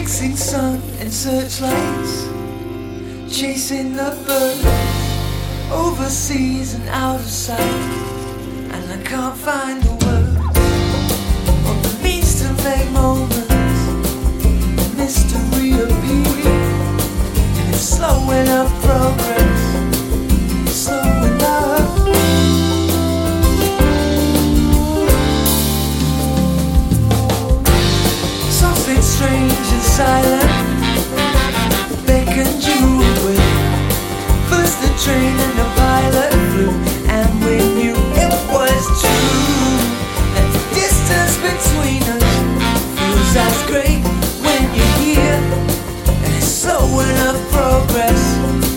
Fixing sun and searchlights, chasing the birds overseas and out of sight, and I can't find the words or the means to make moments. Mystery appearing, and it's slowing up progress, slowing up. Something strange and silent beckoned you away. First the train and the pilot flew, and we knew it was true, that the distance between us feels as great when you're here, and it's slowing up progress.